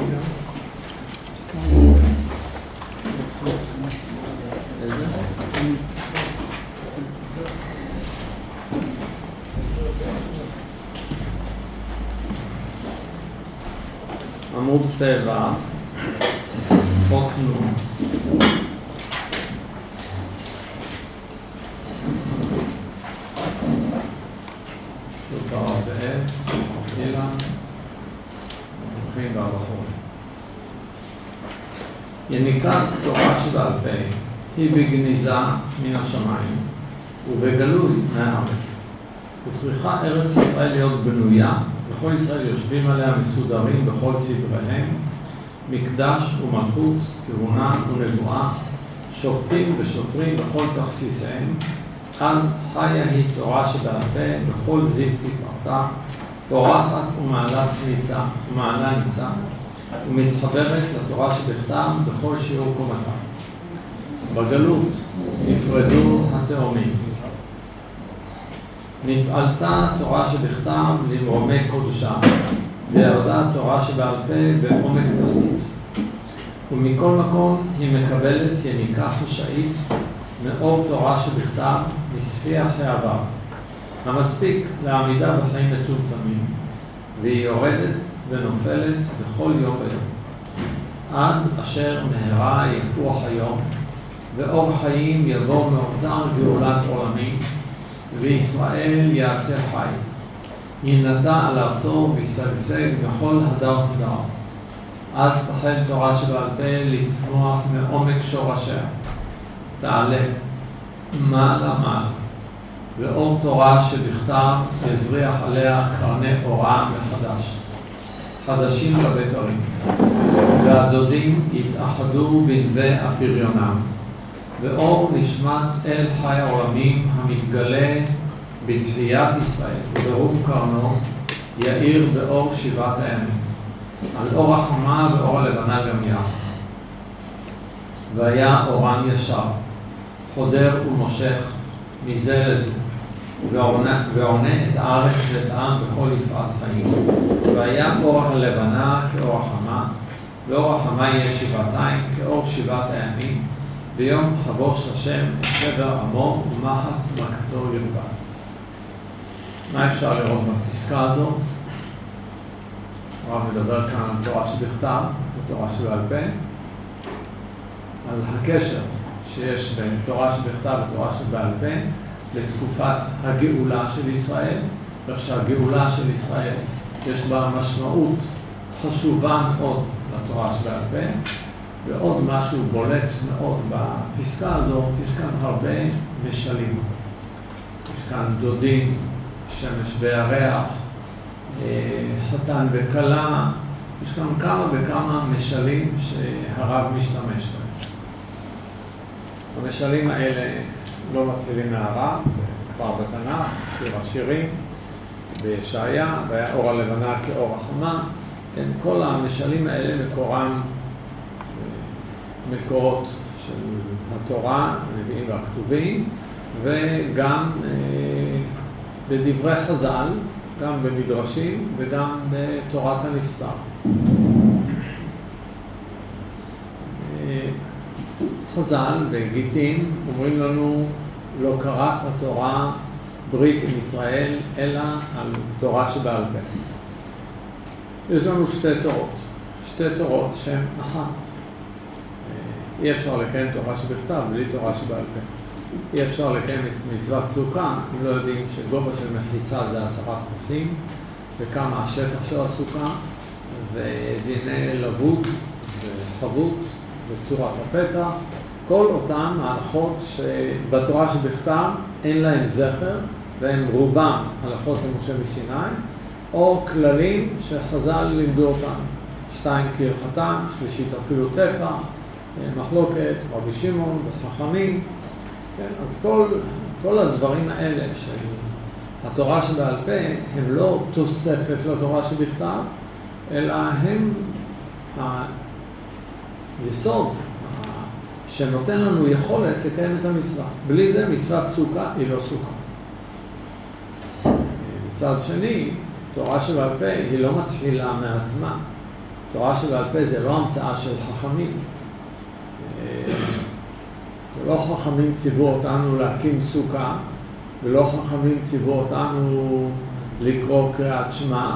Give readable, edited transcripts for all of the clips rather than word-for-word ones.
עמוד טבע, חוק נום. שוב זאב, אילן, מומחים והבחור. יניקת תורה שבעל פה היא בגניזה מן השמיים ובגלוי מהארץ. וצריכה ארץ ישראל להיות בנויה, וכל ישראל יושבים עליה מסודרים בכל סדריהם, מקדש ומלכות, כהונה ונבואה, שופטים ושוטרים בכל תכסיסיהם. אז חיה היא תורה שבעל פה בכל זיו תפארתה, פורחת ומעלה ניצה, ומתחברת לתורה שבכתב בכל שיעור קומתה. בגלות נפרדו התאומים. נתעלתה תורה שבכתב למרומי קודשה, וירדה תורה שבעל פה בעומק תחתית. ומכל מקום היא מקבלת יניקה חשאית מאור תורה שבכתב מספיח העבר, המספיק לעמידה בחיים מצומצמים, והיא יורדת ונופלת בכל יום ויום. עד אשר מהרה יפוח היום, ואור חיים יבוא מאוצר גאולת עולמים, וישראל יעשה חי. ינטע על ארצו וישגשג בכל הדר סדרה. אז תחל תורה שבעל פה לצמוח מעומק שורשיה. תעלה מעלה מעלה, ואור תורה שבכתב יזריח עליה קרני אורה מחדש, חדשים לבקרים. והדודים יתאחדו בנווה הפריונם, ואור נשמת אל חי העולמים המתגלה בתחיית ישראל וברום קרנו יאיר באור שבעת הימים, על אור החמה ואור הלבנה גם יחד. והיה אורם ישר, חודר ומושך מזה לזו, ועונה את הארץ ואת העם בכל יפעת חיים. והיה אור הלבנה כאור החמה, ואור החמה יהיה שבעתיים כאור שבעת הימים, ביום חבוש השם את שבר עמו ומחץ מכתו ירבה. מה אפשר לראות בפסקה הזאת? הרב מדבר כאן על תורה שבכתב ותורה שבעל פה, על הקשר שיש בין תורה שבכתב ותורה שבעל פה לתקופת הגאולה של ישראל, איך שהגאולה של ישראל יש בה משמעות חשובה מאוד לתורה שבעל פה. ועוד משהו בולט מאוד בפסקה הזאת, יש כאן הרבה משלים. יש כאן דודים, שמש וירח, חתן וכלה, יש כאן כמה וכמה משלים שהרב משתמש בהם. המשלים האלה לא מתחילים מהרב, זה כבר בתנ"ך, שיר השירים, בישעיה, והיה אור הלבנה כאור החמה. כן, כל המשלים האלה מקורם מקורות של התורה, הנביאים והכתובים, וגם בדברי חז"ל, גם במדרשים וגם בתורת הנסתר. חז"ל בגיטין אומרים לנו, לא קראת התורה ברית עם ישראל, אלא על תורה שבעל פה. יש לנו שתי תורות שהן אחת. אי אפשר לקיים תורה שבכתב בלי תורה שבעל פה. אי אפשר לקיים את מצוות סוכה אם לא יודעים שגובה של מחיצה זה 10 טפחים, וכמה השטח של הסוכה, ודיני לבוד וחבות וצורת הפתח. כל אותן ההלכות שבתורה שבכתב אין להם זכר, והם רובם הלכות למשה מסיני, או כללים שחז"ל לימדו אותם. 2 כהלכתן, שלישית אפילו טפח, מחלוקת, רבי שמעון וחכמים. כן, אז כל הדברים האלה של התורה שבעל פה הם לא תוספת לתורה שבכתב, אלא הם היסוד שנותן לנו יכולת לקיים את המצווה. בלי זה מצוות סוכה היא לא סוכה. מצד שני, תורה שבעל פה היא לא מתחילה מעצמה. תורה שבעל פה זה לא המצאה של חכמים. ולא חכמים ציוו אותנו להקים סוכה, ולא חכמים ציוו אותנו לקרוא קריאת שמע,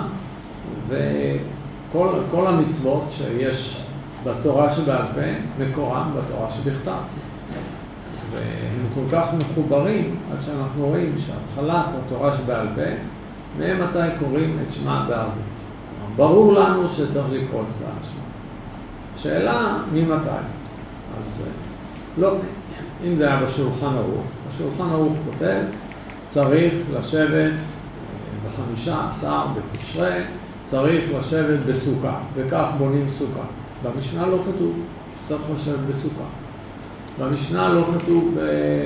וכל המצוות שיש בתורה שבעל פה מקורם בתורה שבכתב. והם כל כך מחוברים עד שאנחנו רואים שהתחלת התורה שבעל פה, מתי קוראים את שמע בערבית. ברור לנו שצריך לקרוא את קריאת שמע. שאלה ממתי? אז לא, אם זה היה בשולחן ערוך, השולחן ערוך כותב, צריך לשבת ב15 בתשרי, צריך לשבת בסוכה, וכך בונים סוכה. במשנה לא כתוב שצריך לשבת בסוכה. במשנה לא כתוב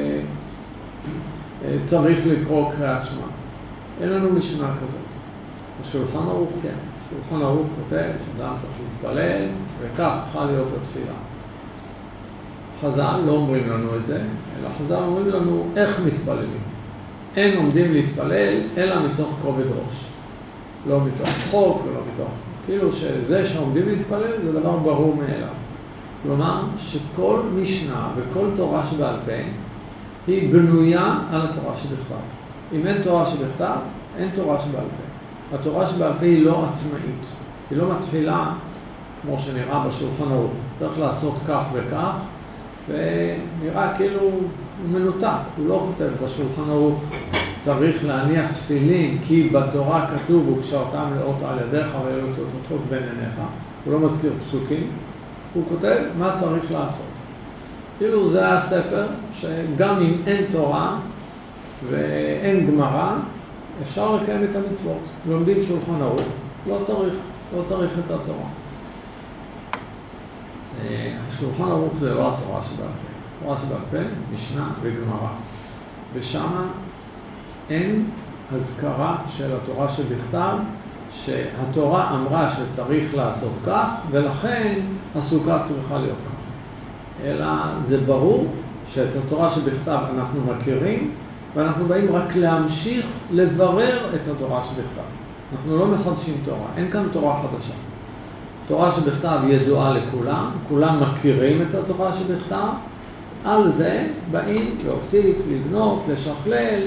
צריך לקרוא קריאת שמע. אין לנו משנה כזאת. השולחן ערוך כן. השולחן ערוך כותב שאדם צריך להתפלל, וכך צריכה להיות התפילה. חז"ל לא אומרים לנו את זה, אלא חז"ל אומרים לנו איך מתפללים. אין עומדים להתפלל, אלא מתוך כובד ראש. לא מתוך צחוק ולא מתוך... כאילו שזה שעומדים להתפלל זה דבר ברור מאליו. כלומר, שכל משנה וכל תורה שבעל פה היא בנויה על התורה שבכתב. אם אין תורה שבכתב, אין תורה שבעל פה. התורה שבעל פה היא לא עצמאית. היא לא מתחילה, כמו שנראה בשולחן ערוך. צריך לעשות כך וכך, ונראה כאילו הוא מנותק. הוא לא כותב בשולחן ערוך, צריך להניח תפילין, כי בתורה כתוב, וקשרתם לאות על ידיך ואלו תותפות בין עיניך. הוא לא מזכיר פסוקים. הוא כותב מה צריך לעשות. כאילו זה הספר שגם אם אין תורה ואין גמרא, אפשר לקיים את המצוות. לומדים שולחן ערוך, לא צריך את התורה. השולחן ערוך זה לא התורה שבעל פה. התורה שבעל פה, משנה וגמרא. ושמה אין הזכרה של התורה שבכתב, שהתורה אמרה שצריך לעשות כך, ולכן הסוכה צריכה להיות כך. אלא זה ברור שאת התורה שבכתב אנחנו מכירים, ואנחנו באים רק להמשיך לברר את התורה שבכתב. אנחנו לא מחדשים תורה, אין כאן תורה חדשה. תורה שבכתב ידועה לכולם, כולם מכירים את התורה שבכתב, על זה באים להוסיף, לבנות, לשכלל,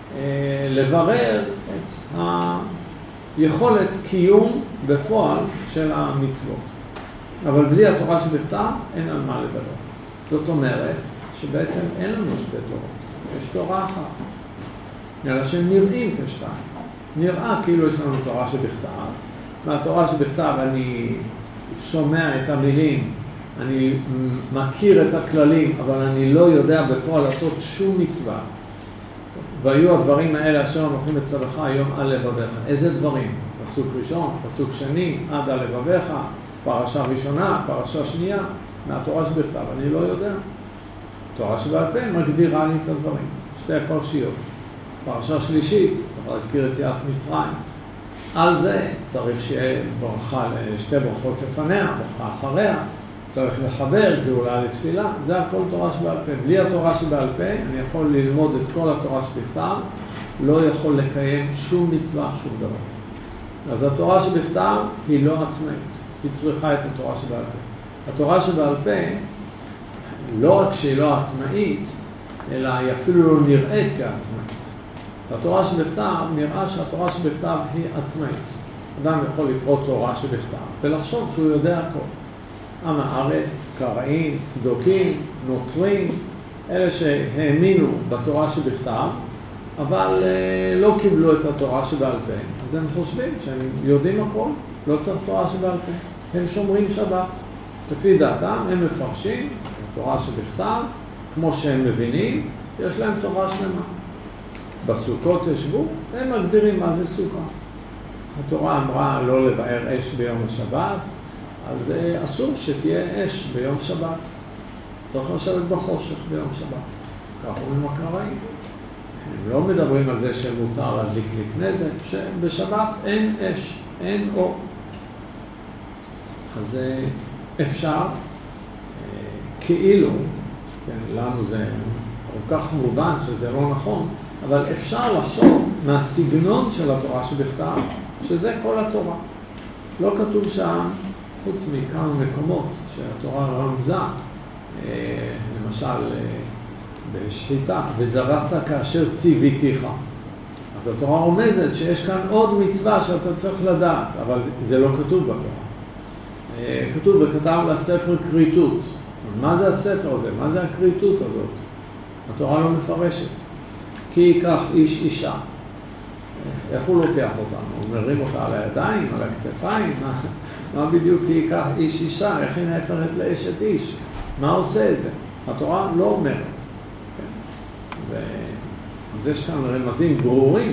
לברר את היכולת קיום בפועל של המצוות. אבל בלי התורה שבכתב אין על מה לברר. זאת אומרת שבעצם אין לנו שתי תורות, יש תורה אחת. אלא שהם נראים כשתיים. נראה כאילו יש לנו תורה שבכתב. מהתורה שבכתב אני שומע את המילים, אני מכיר את הכללים, אבל אני לא יודע בפועל לעשות שום מצווה. והיו הדברים האלה אשר המוכרים את צווך היום על לבביך. איזה דברים? פסוק ראשון, פסוק שני, עד על לבביך, פרשה ראשונה, פרשה שנייה, מהתורה שבכתב. אני לא יודע. תורה שבעל פה מגדירה לי את הדברים. שתי פרשיות. פרשה שלישית, צריך להזכיר את יציאת מצרים. על זה צריך שיהיה ברכה, שתי ברכות לפניה, ברכה אחריה. צריך לחבר גאולה לתפילה, זה הכל תורה שבעל פה. בלי התורה שבעל פה, אני יכול ללמוד את כל התורה שבכתב, לא יכול לקיים שום מצווה, שום דבר. אז התורה שבכתב היא לא עצמאית, היא צריכה את התורה שבעל פה. התורה שבעל פה, לא רק שהיא לא עצמאית, אלא היא אפילו לא נראית כעצמאית. התורה שבכתב, נראה שהתורה שבכתב היא עצמאית. אדם יכול לקרוא תורה שבכתב, ולחשוב שהוא יודע הכל. עם הארץ, קראים, צדוקים, נוצרים, אלה שהאמינו בתורה שבכתב, אבל לא קיבלו את התורה שבעל פה. אז הם חושבים שהם יודעים הכל, לא צריך תורה שבעל פה. הם שומרים שבת. לפי דעתם הם מפרשים תורה שבכתב, כמו שהם מבינים, יש להם תורה שלמה. בסוכות ישבו, הם מגדירים מה זה סוכה. התורה אמרה לא לבאר אש ביום השבת, אז אסור שתהיה אש ביום שבת. צריך לשבת בחושך ביום שבת. כך אומרים הקראים. הם לא מדברים על זה שמותר להדליק לפני זה, שבשבת אין אש, אין אור. אז אפשר, כאילו, כן, לנו זה כל כך מובן שזה לא נכון, אבל אפשר לחשוב מהסגנון של התורה שבכתב, שזה כל התורה. לא כתוב שם חוץ מכמה מקומות שהתורה רמזה, למשל בשחיטה, וזרחת כאשר ציוויתיך. אז התורה רומזת שיש כאן עוד מצווה שאתה צריך לדעת, אבל זה לא כתוב בתורה. כתוב וכתב לה ספר כריתות. מה זה הספר הזה? מה זה הכריתות הזאת? התורה לא מפרשת. כי ייקח איש אישה. איך הוא לוקח אותנו? הוא מרים אותה על הידיים, על הכתפיים? מה בדיוק כי ייקח איש אישה? איך היא נהפכת לאשת איש? מה עושה את זה? התורה לא אומרת. אז יש כאן רמזים ברורים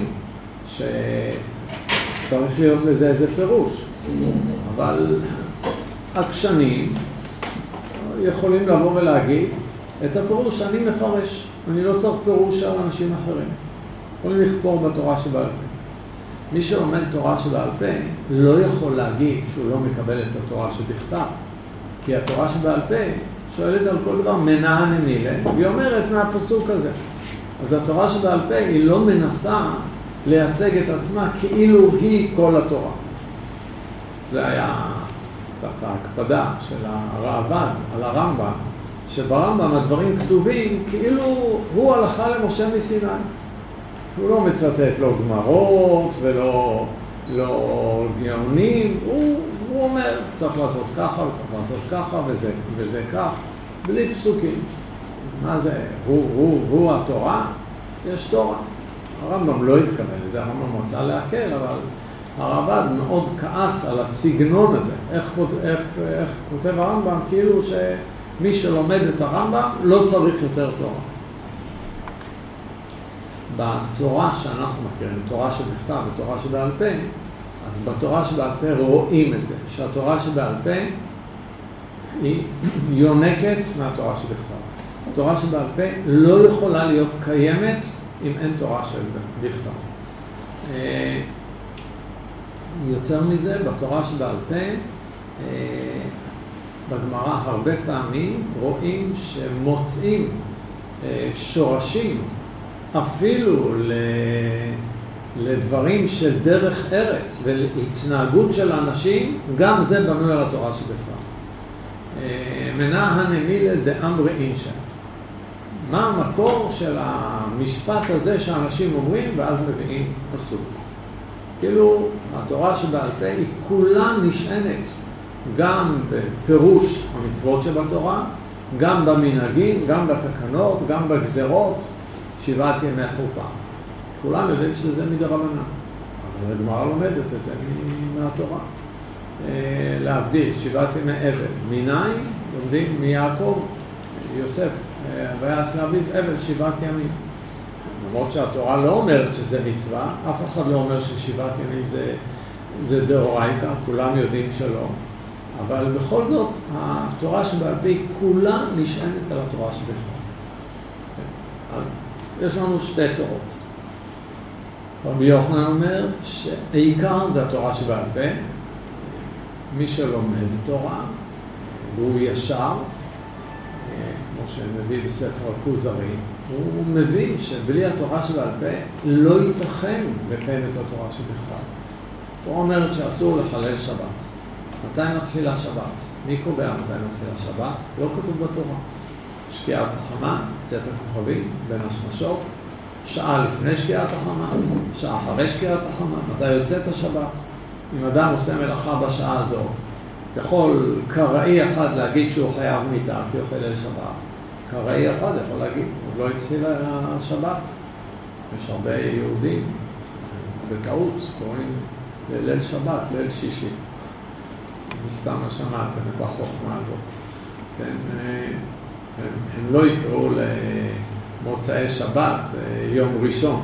שצריך להיות לזה איזה פירוש. אבל עקשנים יכולים לבוא ולהגיד את הפירוש שאני מפרש. אני לא צריך פירוש של אנשים אחרים. יכולים לכפור בתורה שבעל פה. מי שלומד תורה שבעל פה לא יכול להגיד שהוא לא מקבל את התורה שבכתב. כי התורה שבעל פה שואלת על כל דבר מנה נמילה, והיא אומרת מהפסוק הזה. אז התורה שבעל פה היא לא מנסה לייצג את עצמה כאילו היא כל התורה. זה היה קצת ההקפדה של הרעב"ד על הרמב"ם, שברמב"ם הדברים כתובים כאילו הוא הלכה למשה מסיני. הוא לא מצטט לא גמרות ולא גאונים, הוא אומר צריך לעשות ככה וצריך לעשות ככה וזה כך, בלי פסוקים. מה זה? הוא התורה? יש תורה. הרמב"ם לא התכוון לזה, הרמב"ם רצה להקל, אבל הרעב"ד מאוד כעס על הסגנון הזה. איך כותב הרמב"ם? כאילו שמי שלומד את הרמב"ם לא צריך יותר תורה. בתורה שאנחנו מכירים, תורה שבכתב ותורה שבעל פה, אז בתורה שבעל פה רואים את זה, שהתורה שבעל פה היא יונקת מהתורה שבכתב. התורה שבעל פה לא יכולה להיות קיימת אם אין תורה שבכתב. יותר מזה, בתורה שבעל פה, בגמרא הרבה פעמים רואים שמוצאים שורשים אפילו לדברים של דרך ארץ ולהתנהגות של אנשים, גם זה בנוי על התורה שבכתב. מנה הנמילה דאמרי אינשא. מה המקור של המשפט הזה שאנשים אומרים ואז מביאים פסוק? כאילו התורה שבעל פה היא כולה נשענת גם בפירוש המצוות שבתורה, גם במנהגים, גם בתקנות, גם בגזרות, 7 ימי חופה. כולם יודעים שזה מדרבנן, אבל הגמרא לומדת את זה מהתורה. להבדיל, 7 ימי אבל. מניין לומדים מיעקב, יוסף, ויעש לאביו אבל 7 ימים. למרות שהתורה לא אומרת שזה מצווה, אף אחד לא אומר ש7 ימים זה דאורייתא, כולם יודעים שלא. אבל בכל זאת, התורה שבעל פה כולה נשענת על התורה שבכתב. אז יש לנו 2 תורות. רבי יוחנן אומר שהעיקר זה התורה שבעל פה. מי שלומד תורה, והוא ישר, כמו שמביא בספר הכוזרי, הוא מבין שבלי התורה שבעל פה לא ייתכן לקיים את התורה שבכתב. התורה אומרת שאסור לחלל שבת. מתי מתחילה שבת? מי קובע מתי מתחילה שבת? לא כתוב בתורה. שקיעת החמה, צאת הכוכבים, בין השמשות, שעה לפני שקיעת החמה, שעה אחרי שקיעת החמה, מתי יוצאת השבת. אם אדם עושה מלאכה בשעה הזאת, יכול קראי אחד להגיד שהוא חייב מיתה כי אוכל ליל שבת. קראי אחד יכול להגיד, עוד לא התחילה השבת. יש הרבה יהודים בטעות קוראים לליל שבת, ליל שישי. מסתם שמעתם את החוכמה הזאת. כן, הם לא יקראו למוצאי שבת יום ראשון.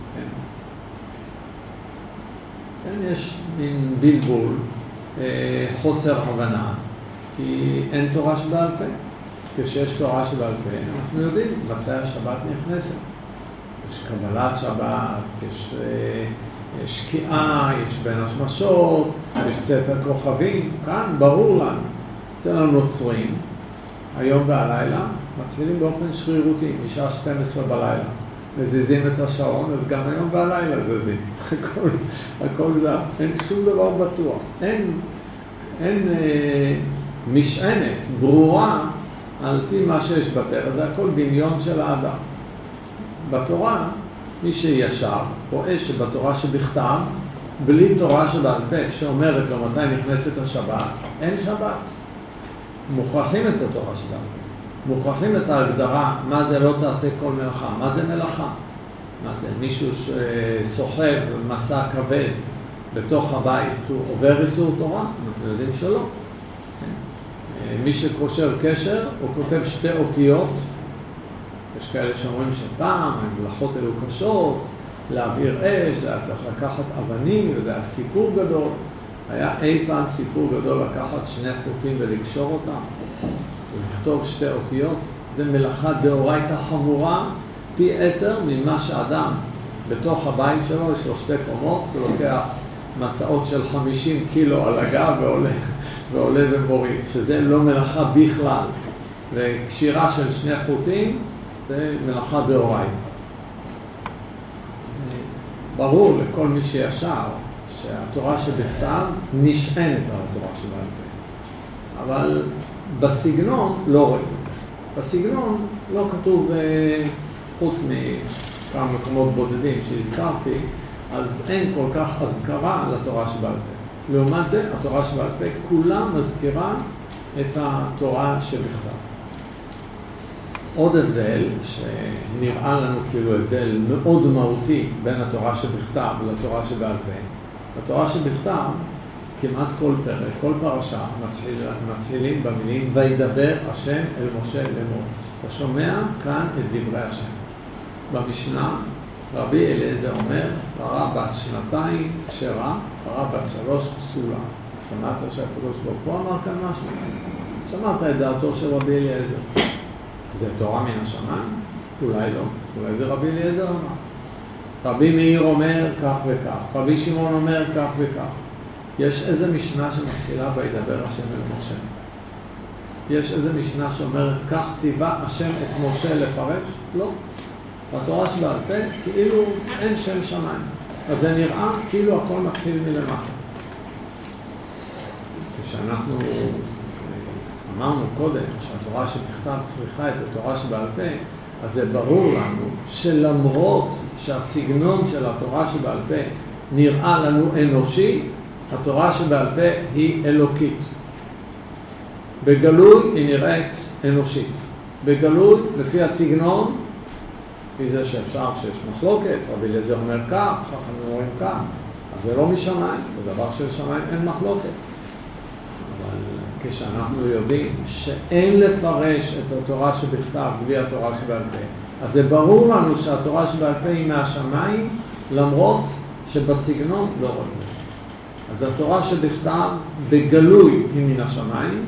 כן, יש מין בלבול, חוסר הבנה, כי אין תורה שבעל פה. כשיש תורה שבעל פה, אנחנו יודעים מתי השבת נכנסת. יש קבלת שבת, יש שקיעה, יש בין השמשות, יש צאת הכוכבים. כאן ברור לנו. אצל הנוצרים, היום והלילה, מתחילים באופן שרירותי, משעה 12 בלילה. מזיזים את השעון, אז גם היום והלילה זזים. הכל זה, אין שום דבר בטוח. אין משענת ברורה על פי מה שיש בטבע, זה הכל דמיון של האדם. בתורה, מי שישר רואה שבתורה שבכתב, בלי תורה שבעל פה שאומרת לו מתי נכנסת השבת, אין שבת. מוכרחים את התורה שבעל פה. מוכרחים את ההגדרה מה זה לא תעשה כל מלאכה, מה זה מלאכה. מה זה? מישהו שסוחב מסע כבד בתוך הבית, הוא עובר איסור תורה? אנחנו יודעים שלא. מי שקושר קשר, הוא כותב שתי אותיות. יש כאלה שאומרים שפעם, המלאכות אלו קשות, להעביר אש, זה היה צריך לקחת אבנים, וזה היה סיפור גדול. היה אי פעם סיפור גדול לקחת שני חוטים ולקשור אותם, ולכתוב שתי אותיות. זה מלאכה דאורייתא חמורה, פי 10 ממה שאדם בתוך הבית שלו, יש לו 2 קומות, הוא לוקח מסעות של 50 קילו על הגב ועולה ומוריד, שזה לא מלאכה בכלל. וקשירה של 2 חוטים, זה מלאכה דאורייתא. ברור לכל מי שישר שהתורה שבכתב נשענת על התורה שבעל פה. אבל בסגנון לא רואים את זה. בסגנון לא כתוב, חוץ מכמה מקומות בודדים שהזכרתי, אז אין כל כך הזכרה לתורה שבעל פה. לעומת זה, התורה שבעל פה כולה מזכירה את התורה שבכתב. עוד הבדל שנראה לנו כאילו הבדל מאוד מהותי בין התורה שבכתב לתורה שבעל פה. בתורה שבכתב, כמעט כל פרק, כל פרשה, מתחילים במילים וידבר השם אל משה לאמור. אתה שומע כאן את דברי השם. במשנה, רבי אליעזר אומר, פרה בת 2 כשרה, פרה בת 3 פסולה. שמעת שהקדוש ברוך הוא אמר כאן משהו? שמעת את דעתו של רבי אליעזר. זה תורה מן השמיים? אולי לא. אולי זה רבי אליעזר אמר. רבי מאיר אומר כך וכך. רבי שמעון אומר כך וכך. יש איזה משנה שמתחילה וידבר השם אל משה? יש איזה משנה שאומרת כך ציווה השם את משה לפרש? לא. בתורה שבעל פה כאילו אין שם שמיים. אז זה נראה כאילו הכל מתחיל מלמטה. כשאנחנו אמרנו קודם שהתורה שבכתב צריכה את התורה שבעל פה, אז זה ברור לנו שלמרות שהסגנון של התורה שבעל פה נראה לנו אנושי, התורה שבעל פה היא אלוקית. בגלוי היא נראית אנושית. בגלוי, לפי הסגנון, לפי זה שאפשר שיש מחלוקת, רבי אליעזר אומר כך, חכמים אומרים כך, אז זה לא משמיים, בדבר של שמיים אין מחלוקת. אבל כשאנחנו יודעים שאין לפרש את התורה שבכתב בלי התורה שבעל פה, אז זה ברור לנו שהתורה שבעל פה היא מהשמיים, למרות שבסגנון לא רואים את זה. אז התורה שבכתב בגלוי היא מן השמיים,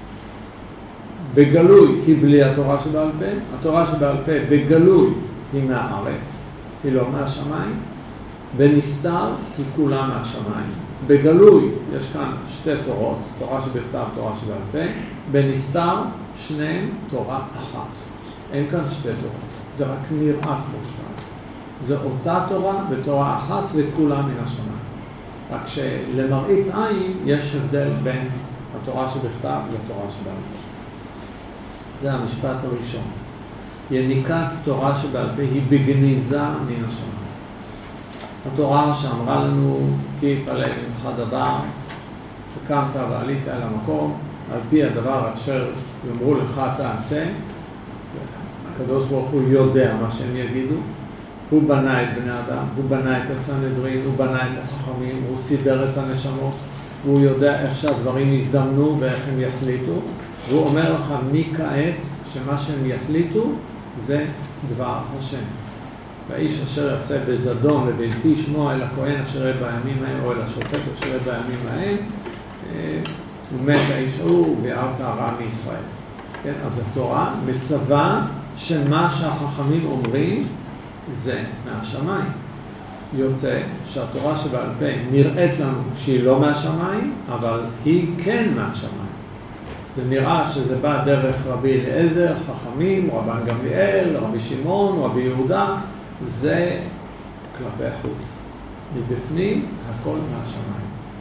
בגלוי היא בלי התורה שבעל פה, התורה שבעל פה בגלוי היא מהארץ, היא לא מהשמיים, בנסתר היא כולה מהשמיים. בגלוי יש כאן 2 תורות, תורה שבכתב, תורה שבעל פה, בנסתר שניהם תורה אחת. אין כאן 2 תורות, זה רק נראה כמו 2. זה אותה תורה בתורה אחת וכולה מן השמיים. רק שלמראית עין יש הבדל בין התורה שבכתב לתורה שבעל פה. זה המשפט הראשון. יניקת תורה שבעל פה היא בגניזה מן השמיים. התורה שאמרה לנו כי יפעל ממך דבר, שקמת ועלית אל המקום, על פי הדבר אשר יאמרו לך תעשה, הקדוש ברוך הוא יודע מה שהם יגידו, הוא בנה את בני אדם, הוא בנה את הסנהדרין, הוא בנה את החכמים, הוא סידר את הנשמות, והוא יודע איך שהדברים יזדמנו ואיך הם יחליטו, והוא אומר לך מכעת שמה שהם יחליטו זה דבר השם. והאיש אשר יעשה בזדון לבלתי שמוע אל הכהן אשר יהיה בימים ההם, או אל השופט אשר יהיה בימים ההם, ומת האיש הוא ויראת הרע מישראל. כן? אז התורה מצווה שמה שהחכמים אומרים זה מהשמיים. יוצא שהתורה שבעל פה נראית לנו שהיא לא מהשמיים, אבל היא כן מהשמיים. זה נראה שזה בא דרך רבי אליעזר, חכמים, רבן גמליאל, רבי שמעון, רבי יהודה, זה כלפי חוץ. מבפנים הכל מהשמיים.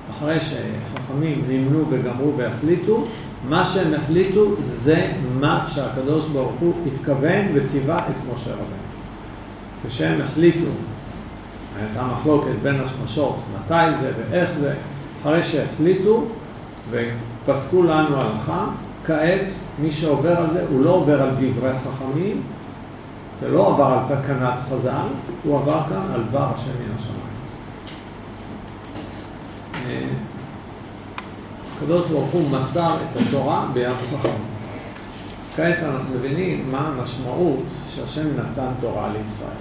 אחרי שחכמים נמנו וגמרו והחליטו, מה שהם החליטו זה מה שהקדוש ברוך הוא התכוון וציווה את משה רבנו. כשהם החליטו, הייתה מחלוקת בין השמשות, מתי זה ואיך זה, אחרי שהחליטו ופסקו לנו הלכה, כעת מי שעובר על זה, הוא לא עובר על דברי חכמים, זה לא עבר על תקנת חז"ל, הוא עבר כאן על דבר השם מן השמיים. הקדוש ברוך הוא מסר את התורה ביד חכמים. כעת אנחנו מבינים מה המשמעות שהשם נתן תורה לישראל.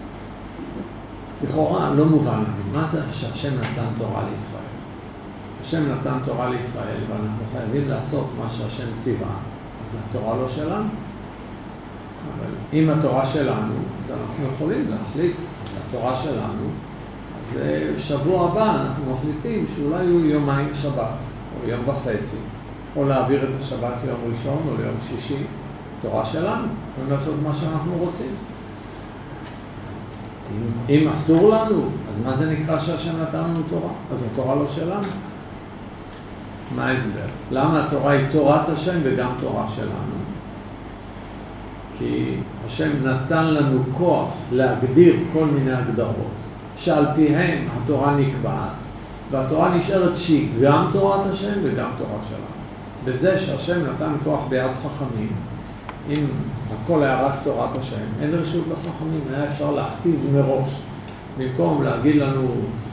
לכאורה לא מובן לנו, מה זה שהשם נתן תורה לישראל? השם נתן תורה לישראל ואנחנו חייבים לעשות מה שהשם ציווה, אז התורה לא שלנו. אבל אם התורה שלנו, אז אנחנו יכולים להחליט שהתורה שלנו, אז שבוע הבא אנחנו מחליטים שאולי יהיו יומיים שבת, או יום וחצי, או להעביר את השבת ליום ראשון או ליום שישי, תורה שלנו, יכולים לעשות מה שאנחנו רוצים. אם אסור לנו, אז מה זה נקרא שהשם נתן לנו תורה? אז התורה לא שלנו. מה ההסבר? למה התורה היא תורת השם וגם תורה שלנו? כי השם נתן לנו כוח להגדיר כל מיני הגדרות, שעל פיהם התורה נקבעת, והתורה נשארת שהיא גם תורת השם וגם תורה שלנו. בזה שהשם נתן כוח ביד חכמים, אם הכל היה רק תורת השם, אין רשות לחכמים, היה אפשר להכתיב מראש, במקום להגיד לנו,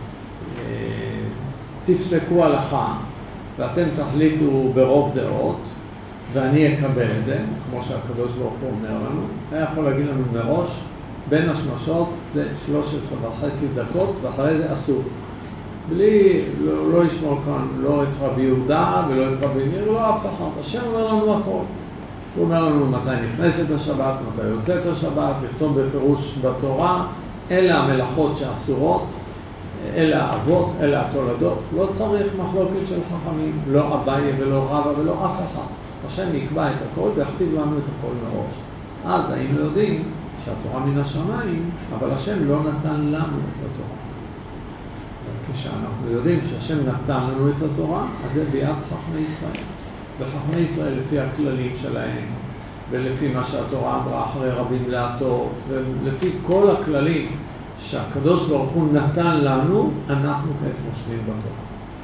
תפסקו הלכה, ואתם תחליטו ברוב דעות, ואני אקבל את זה, כמו שהקדוש ברוך הוא אומר לנו, היה יכול להגיד לנו מראש, בין השמשות זה 13.5 דקות, ואחרי זה אסור. בלי, לא ישמור כאן לא את רבי יהודה ולא את רבי ניר, לא אף אחד. השם אומר לנו הכל. הוא אומר לנו מתי נכנסת השבת, מתי יוצאת השבת, לכתוב בפירוש בתורה, אלה המלאכות שאסורות, אלה האבות, אלה התולדות. לא צריך מחלוקת של חכמים, לא אביי ולא רבא ולא אף אחד. השם יקבע את הכל ויכתיב לנו את הכל מראש. אז היינו יודעים שהתורה מן השמיים, אבל השם לא נתן לנו את התורה. כשאנחנו יודעים שהשם נתן לנו את התורה, אז זה ביד חכמי ישראל. וחכמי ישראל לפי הכללים שלהם, ולפי מה שהתורה אמרה אחרי רבים להטות, ולפי כל הכללים שהקדוש ברוך הוא נתן לנו, אנחנו כעת מושלים בתורה.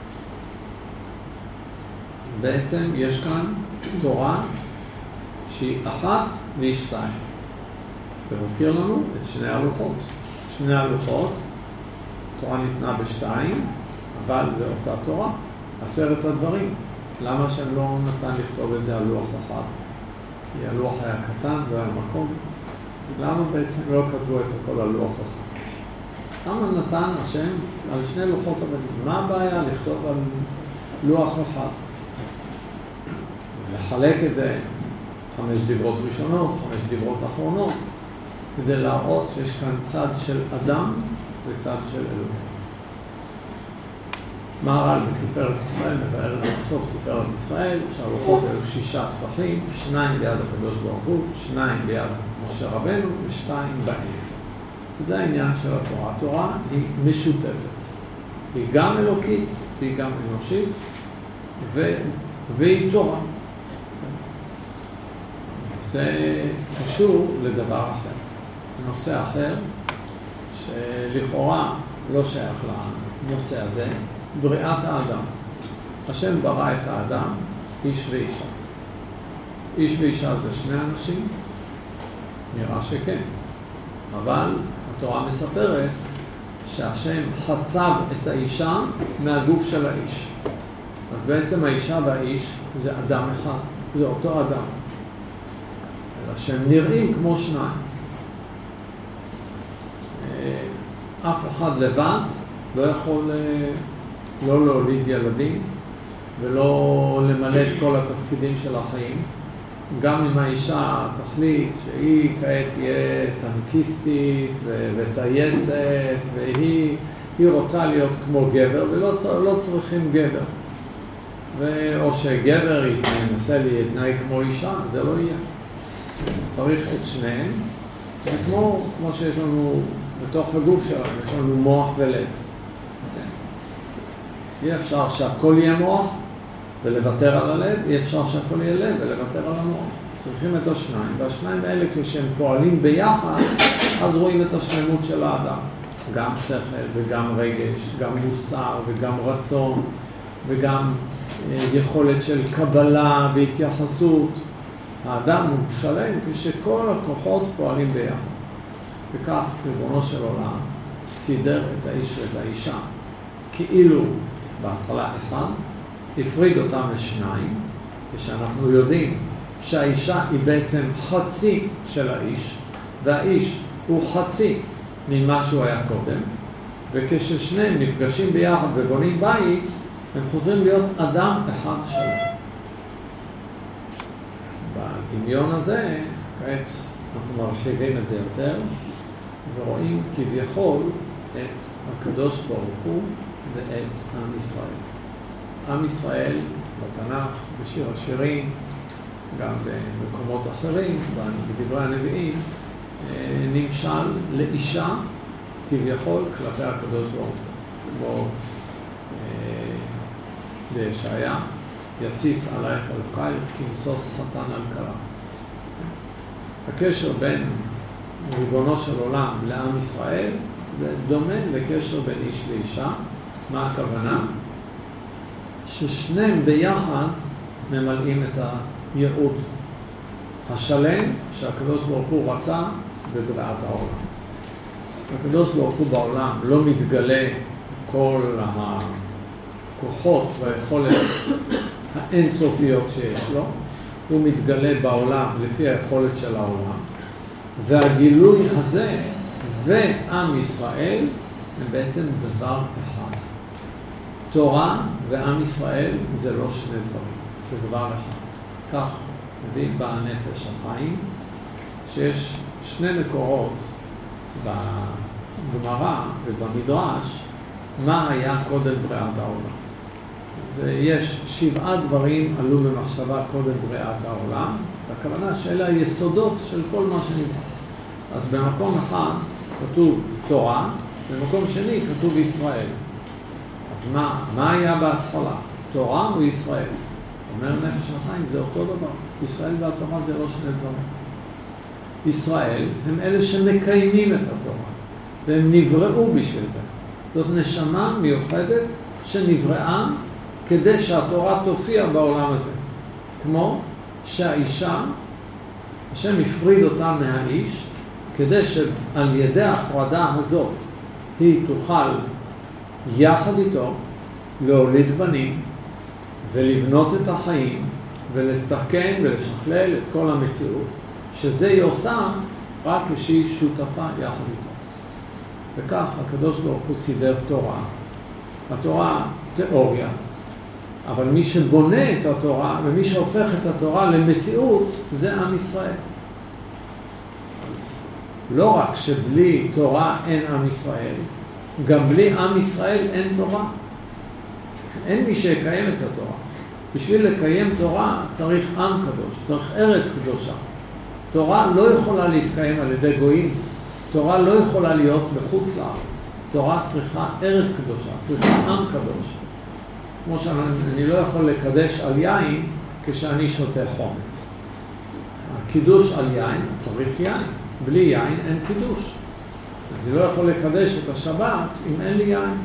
אז בעצם יש כאן תורה שהיא אחת והיא שתיים. זה מזכיר לנו את שני הלוחות. שני הלוחות, תורה ניתנה בשתיים, אבל זה אותה תורה, 10 הדברים. למה שהם לא נתן לכתוב את זה על לוח אחד? כי הלוח היה קטן והיה מקום. למה בעצם לא כתבו את הכל על לוח אחד? למה נתן השם על שני לוחות הבנים? מה הבעיה לכתוב על לוח אחד? לחלק את זה 5 דיברות ראשונות, 5 דיברות אחרונות, כדי להראות שיש כאן צד של אדם וצד של אלוקים. מהר"ל בתפארת ישראל מבאר את זה בסוף תפארת ישראל, שהלוחות היו 6 טפחים, 2 ביד הקדוש ברוך הוא, 2 ביד משה רבנו ו2 באמצע. זה העניין של התורה. התורה היא משותפת. היא גם אלוקית, והיא גם אנושית, והיא תורה. זה קשור לדבר אחר. נושא אחר, שלכאורה לא שייך לנושא הזה, בריאת האדם. השם ברא את האדם, איש ואישה. איש ואישה זה שני אנשים? נראה שכן. אבל התורה מספרת שהשם חצב את האישה מהגוף של האיש. אז בעצם האישה והאיש זה אדם אחד, זה אותו אדם. אלא שהם נראים כמו שניים. אף אחד לבד לא יכול לא להוליד ילדים ולא למלא את כל התפקידים של החיים. גם אם האישה תחליט שהיא כעת תהיה טנקיסטית וטייסת והיא רוצה להיות כמו גבר ולא צריכים גבר. או שגבר ינסה להתנהג כמו אישה, זה לא יהיה. צריך את שניהם. זה כמו שיש לנו בתוך הגוף שלנו, יש לנו מוח ולב. אי אפשר שהכל יהיה מוח ולוותר על הלב, אי אפשר שהכל יהיה לב ולוותר על המוח. צריכים את השניים, והשניים האלה כשהם פועלים ביחד, אז רואים את השלמות של האדם. גם שכל וגם רגש, גם מוסר וגם רצון, וגם יכולת של קבלה והתייחסות. האדם הוא שלם כשכל הכוחות פועלים ביחד. וכך ריבונו של עולם סידר את האיש ואת האישה. כאילו בהתחלה אחד, הפריד אותם לשניים, כשאנחנו יודעים שהאישה היא בעצם חצי של האיש, והאיש הוא חצי ממה שהוא היה קודם, וכששניהם נפגשים ביחד ובונים בית, הם חוזרים להיות אדם אחד שלם. בדמיון הזה, כעת אנחנו מרחיבים את זה יותר, ורואים כביכול את הקדוש ברוך הוא ואת עם ישראל. עם ישראל בתנ"ך, בשיר השירים, גם במקומות אחרים, בדברי הנביאים, נמשל לאישה כביכול כלפי הקדוש ברוך הוא. כמו בישעיה, יסיס עלייך אלוקי כמסוס חתן על כלה. הקשר בין ריבונו של עולם לעם ישראל זה דומה לקשר בין איש לאישה. מה הכוונה? ששניהם ביחד ממלאים את הייעוד השלם שהקדוש ברוך הוא רצה בבריאת העולם. הקדוש ברוך הוא בעולם לא מתגלה כל הכוחות והיכולת האינסופיות שיש לו, הוא מתגלה בעולם לפי היכולת של העולם, והגילוי הזה ועם ישראל הם בעצם דבר אחד. תורה ועם ישראל זה לא שני דברים, זה דבר אחד. כך מביא בנפש החיים, שיש שני מקורות בגמרא ובמדרש, מה היה קודם בריאת העולם. יש 7 דברים עלו במחשבה קודם בריאת העולם, והכוונה שאלה היסודות של כל מה שנברא. אז במקום אחד כתוב תורה, במקום שני כתוב ישראל. אז מה היה בהתחלה? תורה או ישראל? אומר נפש החיים, זה אותו דבר. ישראל והתורה זה לא שני דברים. ישראל הם אלה שמקיימים את התורה, והם נבראו בשביל זה. זאת נשמה מיוחדת שנבראה כדי שהתורה תופיע בעולם הזה. כמו שהאישה, השם הפריד אותה מהאיש, כדי שעל ידי ההפרדה הזאת היא תוכל יחד איתו להוליד בנים ולבנות את החיים ולתקן ולשכלל את כל המציאות, שזה היא עושה רק כשהיא שותפה יחד איתו. וכך הקדוש ברוך הוא סידר תורה. התורה תיאוריה, אבל מי שבונה את התורה ומי שהופך את התורה למציאות זה עם ישראל. אז לא רק שבלי תורה אין עם ישראל, גם בלי עם ישראל אין תורה. אין מי שיקיים את התורה. בשביל לקיים תורה צריך עם קדוש, צריך ארץ קדושה. תורה לא יכולה להתקיים על ידי גויים, תורה לא יכולה להיות בחוץ לארץ. תורה צריכה ארץ קדושה, צריכה עם קדוש. כמו שאני לא יכול לקדש על יין כשאני שותה חומץ. הקידוש על יין צריך יין, בלי יין אין קידוש. אני לא יכול לקדש את השבת אם אין לי יין.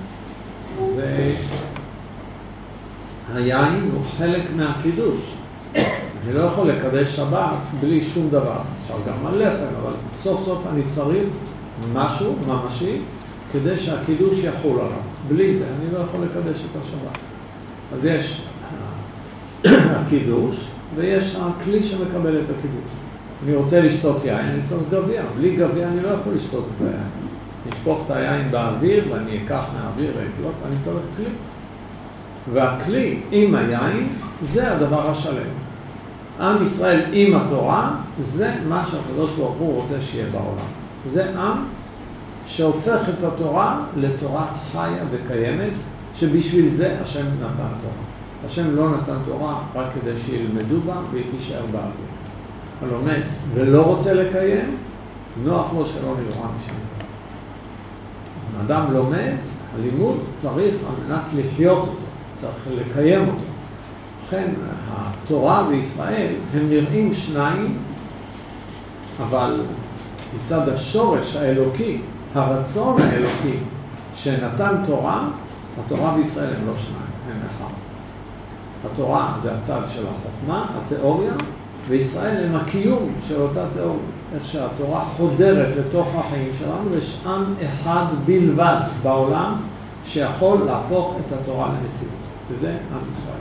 היין הוא חלק מהקידוש. אני לא יכול לקדש שבת בלי שום דבר. אפשר גם על לחם, אבל סוף סוף אני צריך משהו ממשי כדי שהקידוש יחול עליו. בלי זה אני לא יכול לקדש את השבת. אז יש הקידוש ויש הכלי שמקבל את הקידוש. אני רוצה לשתות יין, אני צריך גביע. בלי גביע אני לא יכול לשתות את היין. נשפוך את היין באוויר ואני אקח מהאוויר ואקלוט, אני צריך כלי. והכלי עם היין זה הדבר השלם. עם ישראל עם התורה זה מה שהקדוש ברוך הוא רוצה שיהיה בעולם. זה עם שהופך את התורה לתורה חיה וקיימת, שבשביל זה השם נתן תורה. השם לא נתן תורה רק כדי שילמדו בה והיא תישאר באוויר. הלומד ולא רוצה לקיים, נוח לו שלא נברא משם. אדם לומד, הלימוד צריך על מנת לחיות אותו. צריך לקיים אותו. לכן התורה וישראל הם נראים שניים, אבל מצד השורש האלוקי, הרצון האלוקי שנתן תורה, התורה וישראל הם לא שניים, הם אחד. התורה זה הצד של החוכמה, התיאוריה, וישראל הם הקיום של אותה תיאוריה. איך שהתורה חודרת לתוך החיים שלנו, יש עם אחד בלבד בעולם שיכול להפוך את התורה למציאות, וזה עם ישראל.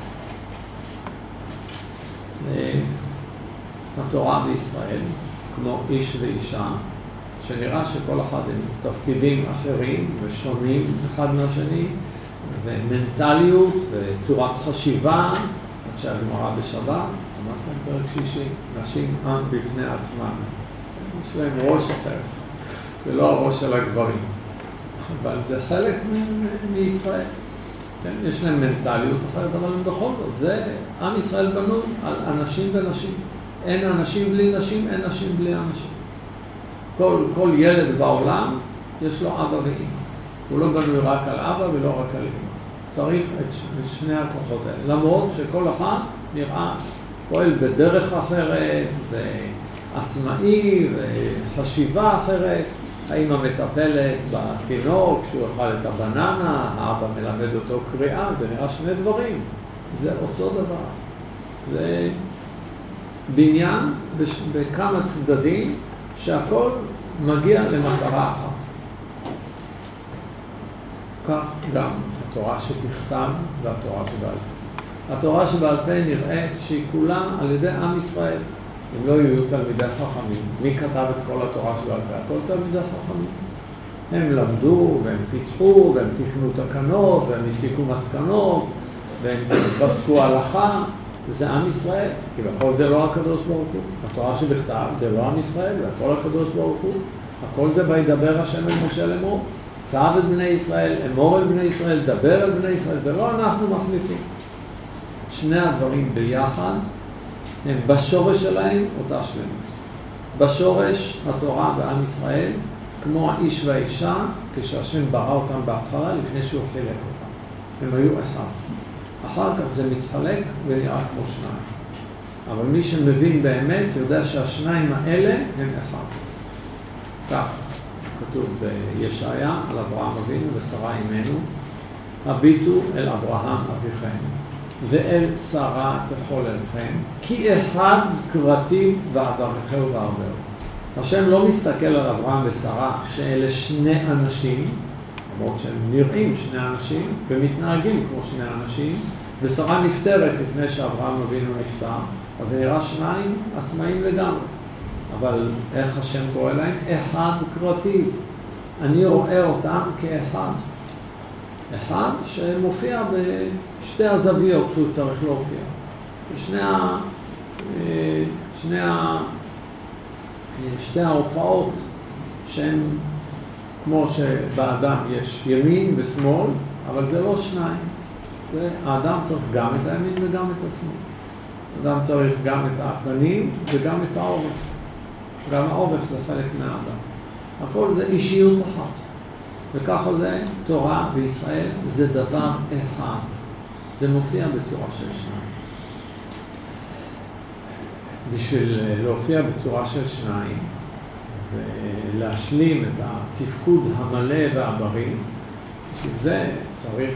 זה התורה בישראל, כמו איש ואישה, שנראה שכל אחד עם תפקידים אחרים ושונים אחד מהשני, ומנטליות וצורת חשיבה, עד שהגמרא בשבת, אמרתם פרק שישי, נשים עם בפני עצמם. יש להם ראש אחר, זה לא הראש של הגברים, אבל זה חלק מישראל. כן? יש להם מנטליות אחרת, אבל הם בכל זאת, זה עם ישראל בנוי על אנשים ונשים. אין אנשים בלי נשים, אין נשים בלי אנשים. כל ילד בעולם יש לו אבא ואמא. הוא לא בנוי רק על אבא ולא רק על אמא. צריך את שני הכוחות האלה. למרות שכל אחד נראה פועל בדרך אחרת, ועצמאי, וחשיבה אחרת. האמא מטפלת בתינוק, כשהוא אוכל את הבננה, האבא מלמד אותו קריאה, זה נראה שני דברים. זה אותו דבר. זה בניין בכמה צדדים, שהכל מגיע למטרה אחת. כך גם התורה שתכתב והתורה שבעל פה. התורה שבעל פה נראית שהיא כולה על ידי עם ישראל. אם לא יהיו תלמידי חכמים, מי כתב את כל התורה שבעל פה? הכל תלמידי חכמים. הם למדו והם פיתחו והם תקנו תקנות והם הסיקו מסקנות והם פסקו הלכה. זה עם ישראל, כי בכל זה לא הקדוש ברוך הוא. התורה שבכתב זה לא עם ישראל, זה הכל הקדוש ברוך הוא. הכל זה וידבר השם אל משה לאמור. צו את בני ישראל, אמור אל בני ישראל, דבר אל בני ישראל. זה לא אנחנו מחליטים. שני הדברים ביחד הם בשורש שלהם אותה שלמות. בשורש התורה ועם ישראל, כמו האיש והאישה, כשהשם ברא אותם בהתחלה לפני שהוא חילק אותם. הם היו אחד. אחר כך זה מתחלק ונראה כמו שניים. אבל מי שמבין באמת יודע שהשניים האלה הם אחד. כך כתוב בישעיה על אברהם אבינו ושרה אמנו, הביטו אל אברהם אביכם ואל שרה תחוללכם, כי אחד קראתי ואברכהו ואעברו. השם לא מסתכל על אברהם ושרה שאלה שני אנשים, למרות שהם נראים שני אנשים ומתנהגים כמו שני אנשים, ושרה נפטרת לפני שאברהם אבינו נפטר, אז זה נראה שניים עצמאים לגמרי. אבל איך השם קורא להם? אחד קראתי. אני רואה אותם כאחד. אחד שמופיע בשתי הזוויות שהוא צריך להופיע. שתי ההופעות שהן כמו שבאדם יש ימין ושמאל, אבל זה לא שניים. האדם צריך גם את הימין וגם את השמאל. האדם צריך גם את הפנים וגם את העורף. גם העורף זה חלק מהאדם. הכל זה אישיות אחת. וככה זה תורה בישראל, זה דבר אחד. זה מופיע בצורה של שניים. בשביל להופיע בצורה של שניים, ולהשלים את התפקוד המלא והבריא, בשביל זה צריך,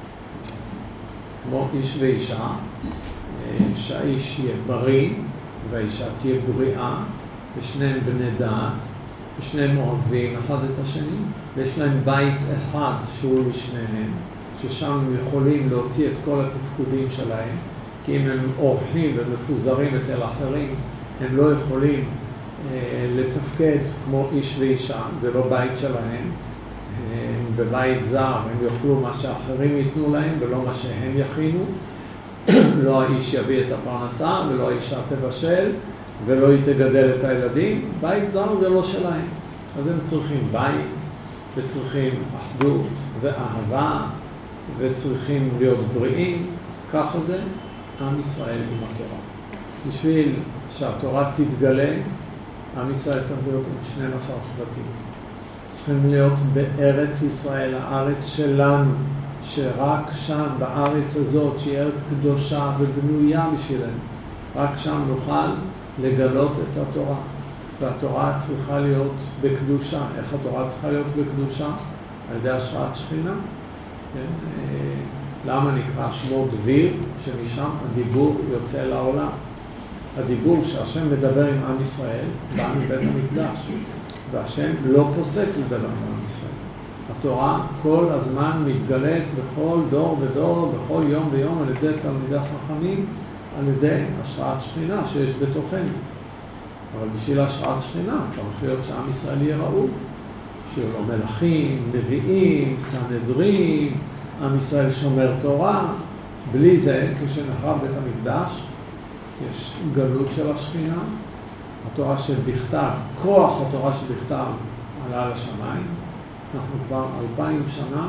כמו איש ואישה, שהאיש יהיה בריא והאישה תהיה בריאה, ושניהם בני דעת, ושניהם אוהבים אחד את השני, ויש להם בית אחד שהוא לשניהם, ששם הם יכולים להוציא את כל התפקודים שלהם, כי אם הם אורחים ומפוזרים אצל אחרים, הם לא יכולים לתפקד כמו איש ואישה, זה לא בית שלהם. בבית זר הם יאכלו מה שאחרים ייתנו להם ולא מה שהם יכינו. לא האיש יביא את הפרנסה ולא האישה תבשל ולא היא תגדל את הילדים. בית זר זה לא שלהם. אז הם צריכים בית וצריכים אחדות ואהבה וצריכים להיות בריאים. ככה זה עם ישראל עם התורה. בשביל שהתורה תתגלה, עם ישראל צריך להיות עם 12 שבטים. צריכים להיות בארץ ישראל, הארץ שלנו, שרק שם, בארץ הזאת, שהיא ארץ קדושה ובנויה בשבילנו, רק שם נוכל לגלות את התורה. והתורה צריכה להיות בקדושה. איך התורה צריכה להיות בקדושה? על ידי השראת שכינה. כן? למה נקרא שמו דביר? שמשם הדיבור יוצא לעולם. הדיבור שהשם מדבר עם עם ישראל בא מבית המקדש. והשם לא פוסק לדבר עם עם ישראל. התורה כל הזמן מתגלית בכל דור ודור, בכל יום ויום על ידי תלמידי חכמים, על ידי השראת שכינה שיש בתוכנו. אבל בשביל השראת שכינה צריך להיות שעם ישראל יהיה ראוי. שיהיו לו מלכים, נביאים, סנהדרין, עם ישראל שומר תורה. בלי זה, כשנחרב בית המקדש, יש גלות של השכינה. התורה שבכתב, כוח התורה שבכתב עלה לשמיים. אנחנו כבר 2000 שנה,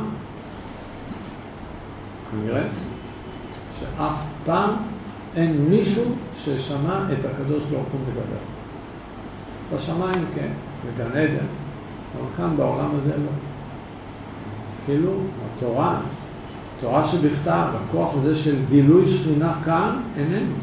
כנראה, שאף פעם אין מישהו ששמע את הקדוש ברוך הוא מדבר. בשמיים כן, בגן עדן, אבל כאן בעולם הזה לא. אז כאילו, התורה שבכתב, הכוח הזה של גילוי שכינה כאן, איננו.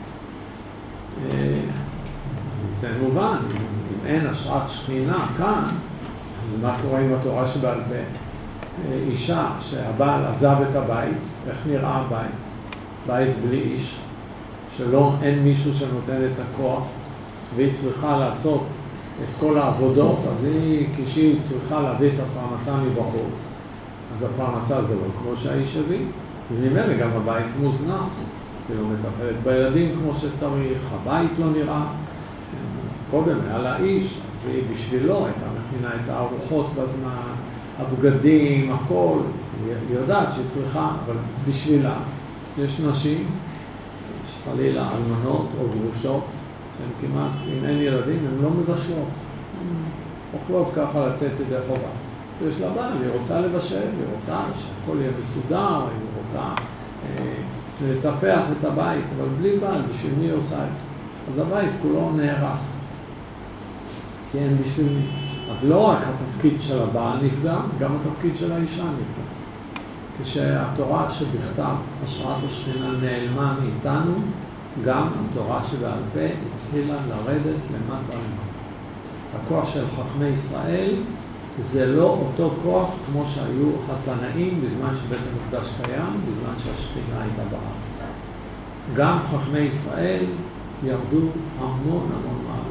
זה מובן, אם אין השראת שכינה כאן, אז מה קורה עם התורה שבעל פה? אישה שהבעל עזב את הבית, איך נראה הבית? בית בלי איש, אין מישהו שנותן את הכוח, והיא צריכה לעשות את כל העבודות, אז כשהיא צריכה להביא את הפרנסה מבחוץ, אז הפרנסה זה לא כמו שהאיש הביא, ונראה גם הבית מוזנח, היא לא מטפלת בילדים כמו שצריך, הבית לא נראה, קודם היה לה איש, אז היא בשבילו הייתה מכינה את הארוחות בזמן, הבגדים, הכל, היא יודעת שהיא צריכה, אבל בשבילה יש נשים, חלילה אלמנות או גרושות, שהן כמעט, אם אין ילדים, הן לא מבשלות. הן אוכלות ככה לצאת ידי חובה. יש לה בעל, היא רוצה לבשל, היא רוצה שהכל יהיה מסודר, היא רוצה לטפח את הבית, אבל בלי בעל, בשביל מי עושה את זה? אז הבית כולו נהרס. כי אין בשביל מי. אז לא רק התפקיד של הבעל נפגע, גם התפקיד של האישה נפגע. כשהתורה שבכתב, השראת השכינה נעלמה מאיתנו, גם התורה שבעל פה התחילה לרדת למטה למטה. הכוח של חכמי ישראל זה לא אותו כוח כמו שהיו התנאים בזמן שבית המקדש קיים, בזמן שהשכינה הייתה בארץ. גם חכמי ישראל ירדו המון המון מעלות.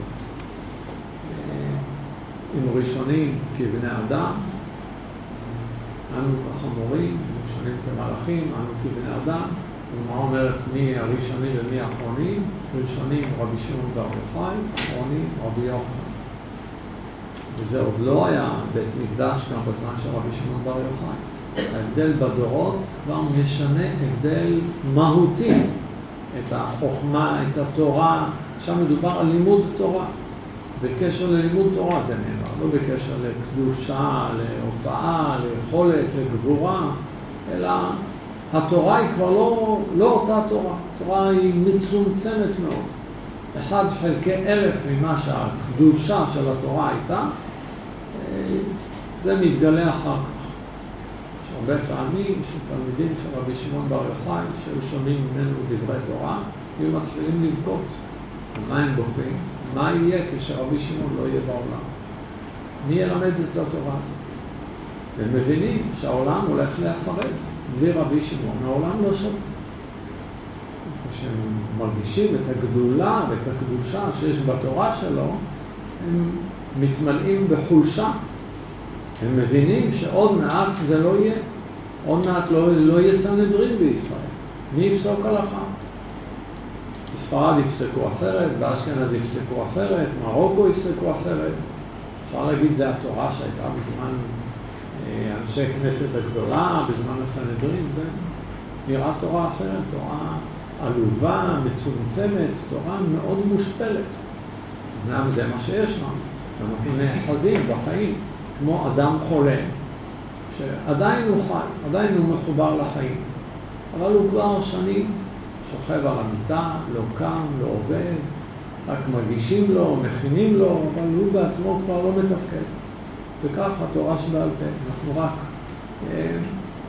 עם ראשונים כבני אדם, אנו כחמורים, ראשונים כמלאכים, אנו כבני אדם. ומה אומרת מי הראשונים ומי האחרונים? ראשונים רבי שמעון בר יוחאי, אחרונים רבי יוחנן. וזה עוד לא היה בית מקדש גם בזמן של רבי שמעון בר יוחאי. ההבדל בדורות כבר משנה הבדל מהותי. את החוכמה, את התורה, שם מדובר על לימוד תורה. בקשר ללימוד תורה זה נאמר, לא בקשר לקדושה, להופעה, ליכולת, לגבורה, אלא התורה היא כבר לא אותה תורה. התורה היא מצומצמת מאוד. 1/1000 ממה שהקדושה של התורה הייתה, זה מתגלה אחר כך. יש הרבה פעמים שתלמידים של רבי שמעון בר יוחאי, שהיו שומעים ממנו דברי תורה, היו מתחילים לבכות. מה הם בוכים? מה יהיה כשרבי שמעון לא יהיה בעולם? מי ילמד את התורה הזאת? והם מבינים שהעולם הולך להחרב. בלי רבי שמעון, העולם לא שווה. כשהם מרגישים את הגדולה ואת הקדושה שיש בתורה שלו, הם מתמלאים בחולשה. הם מבינים שעוד מעט זה לא יהיה. עוד מעט לא יהיה סנהדרין בישראל. מי יפסוק הלכה? בספרד יפסקו אחרת, באשכנז יפסקו אחרת, מרוקו יפסקו אחרת. אפשר להגיד זה התורה שהייתה בזמן אנשי כנסת הגדולה, בזמן הסנהדרין, זה נראה תורה אחרת, תורה עלובה, מצומצמת, תורה מאוד מושפלת. אמנם זה מה שיש לנו, אנחנו נאחזים בחיים, כמו אדם חולה, שעדיין הוא חי, עדיין הוא מחובר לחיים, אבל הוא כבר שנים שוכב על המיטה, לא קם, לא עובד, רק מרגישים לו, מכינים לו, אבל הוא בעצמו כבר לא מתפקד. וכך התורה שבעל פה, אנחנו רק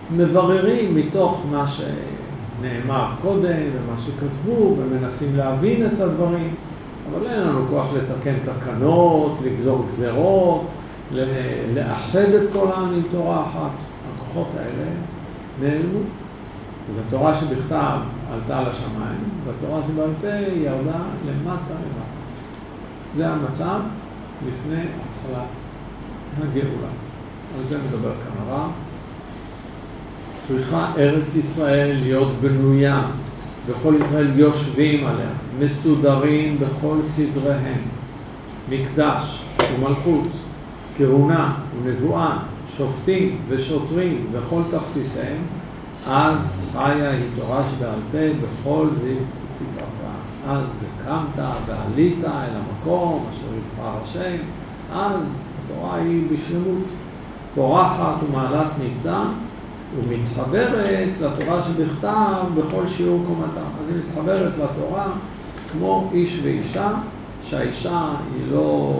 מבררים מתוך מה שנאמר קודם ומה שכתבו ומנסים להבין את הדברים, אבל אין לנו כוח לתקן תקנות, לגזור גזרות, לאחד את כל העם עם תורה אחת. הכוחות האלה נעלמו. אז התורה שבכתב עלתה לשמיים, והתורה שבעל פה ירדה למטה. זה המצב לפני התחלת הגאולה. על זה מדבר כאן הרב. צריכה ארץ ישראל להיות בנויה, וכל ישראל יושבים עליה, מסודרים בכל סדריהם, מקדש ומלכות, כהונה ונבואה, שופטים ושוטרים וכל תכסיסיהם, אז חיה היא תורה שבעל פה בכל זיו תפארתה. אז וקמת ועלית אל המקום אשר יבחר השם, אז התורה היא בשלמות, פורחת ומעלת ניצה, ומתחברת לתורה שבכתב בכל שיעור קומתה. אז היא מתחברת לתורה כמו איש ואישה, שהאישה היא לא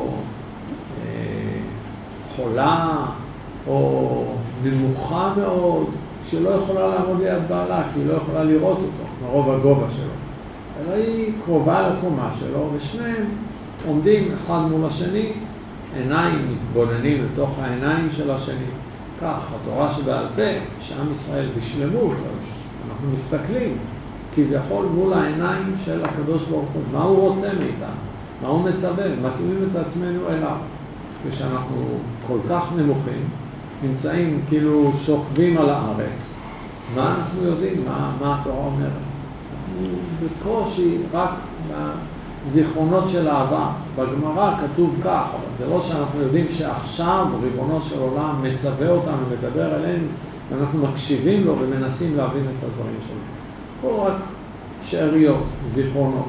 חולה או נמוכה מאוד, שלא יכולה לעמוד ליד בעלה, כי היא לא יכולה לראות אותו מרוב הגובה שלו. אלא היא קרובה לקומה שלו, ושניהם עומדים אחד מול השני, עיניים מתבוננים לתוך העיניים של השני. כך, התורה שבעל פה, שעם ישראל בשלמות, אנחנו מסתכלים כביכול מול העיניים של הקדוש ברוך הוא. מה הוא רוצה מאיתנו? מה הוא מצווה? מתאימים את עצמנו אליו. כשאנחנו כל כך נמוכים, נמצאים כאילו שוכבים על הארץ, מה אנחנו יודעים? מה התורה אומרת? אנחנו בקושי רק זיכרונות של אהבה. בגמרא כתוב כך, אבל זה לא שאנחנו יודעים שעכשיו ריבונו של עולם מצווה אותנו, מדבר אלינו, ואנחנו מקשיבים לו ומנסים להבין את הדברים שלו. כל רק שאריות, זיכרונות.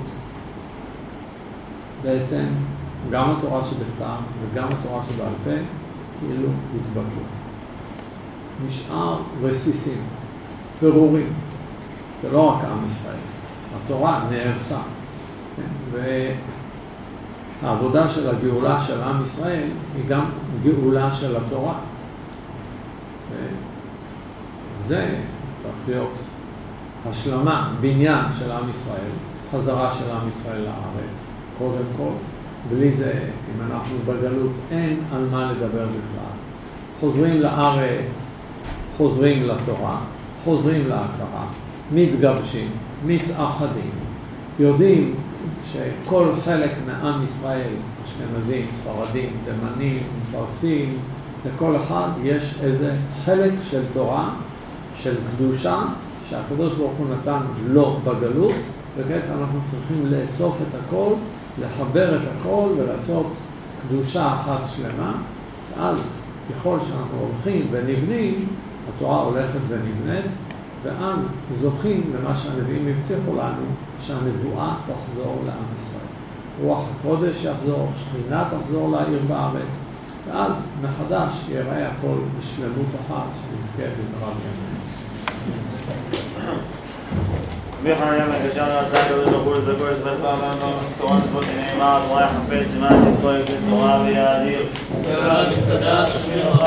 בעצם גם התורה שבכתב וגם התורה שבעל פה כאילו התבטלו. נשאר רסיסים, פירורים. זה לא רק עם ישראל. התורה נהרסה. והעבודה של הגאולה של עם ישראל היא גם גאולה של התורה. זה צריך להיות השלמה, בניין של עם ישראל, חזרה של עם ישראל לארץ, קודם כל. בלי זה, אם אנחנו בגלות, אין על מה לדבר בכלל. חוזרים לארץ, חוזרים לתורה, חוזרים להכרה, מתגבשים, מתאחדים, יודעים שכל חלק מעם ישראל, אשכנזים, ספרדים, תימנים, פרסים, לכל אחד יש איזה חלק של תורה, של קדושה, שהקדוש ברוך הוא נתן לו בגלות, וכעת אנחנו צריכים לאסוף את הכל, לחבר את הכל ולעשות קדושה אחת שלמה, ואז ככל שאנחנו הולכים ונבנים, התורה הולכת ונבנית, ואז זוכים למה שהנביאים הבטיחו לנו, שהנבואה תחזור לעם ישראל. רוח הקודש יחזור, שכינה תחזור לעיר בארץ, ואז מחדש יראה הכל בשלמות אחת שנזכה במהרה בימינו. חנניה מקשר רצה הקדוש ברוך הוא לזכור ישראל פעם תורה מצוות שנאמר, התורה יחפץ, סימן צדקו יגדיל תורה ויאדיר.